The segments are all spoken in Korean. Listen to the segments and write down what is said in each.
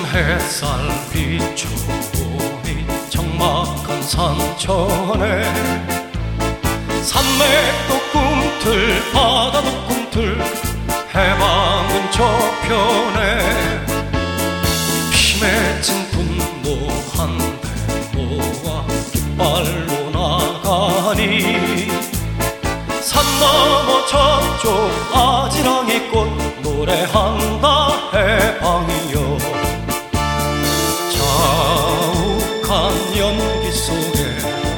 햇살 비추니 적막한 산천에 산맥도 꿈틀 바다도 꿈틀 해방은 저편에 피 맺힌 분노 한 대모아 깃발로 나가니 산 너머 저쪽 아지랑이 꽃 노래한다 해방이여. 자욱한 연기 속에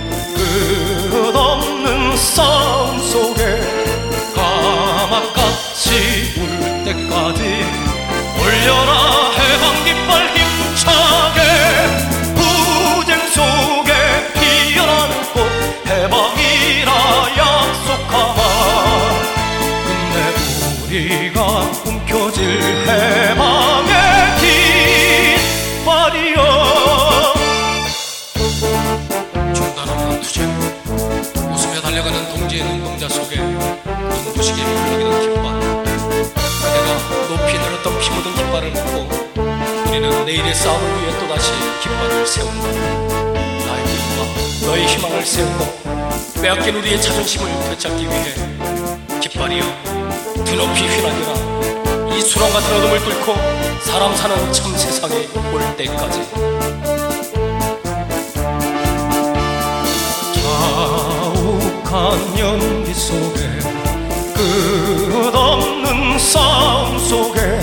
끝없는 싸움 속에 까맣같이 울 때까지 올려라 해방 깃발 힘차게. 부쟁 속에 피어나는 꽃 해방이라 약속하마. 끝내 우리가 움켜쥘 해방의 깃발이여. 중단하는 투쟁, 웃으며 달려가는 동지의 눈동자 속에 눈부시게 물러기는 깃발. 그대가 높이 늘었던 피 묻은 깃발을 묻고 우리는 내일의 싸움을 위해 또다시 깃발을 세운다. 나의 꿈과 너의 희망을 세우고 빼앗긴 우리의 자존심을 되찾기 위해 깃발이여 드높이 휘날려라. 이 수렁 같은 어둠을 뚫고 사람 사는 참 세상에 올 때까지. 자욱한 연기 속에 끝없는 싸움 속에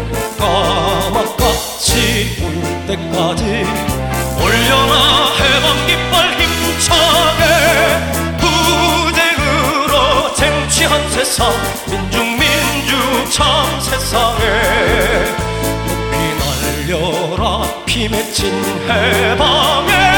까맣같이 울 때까지 올려라 해방 깃발 힘차게. 부쟁으로 쟁취한 세상 민주 참 세상에 높이 날려라 피 맺힌 해방의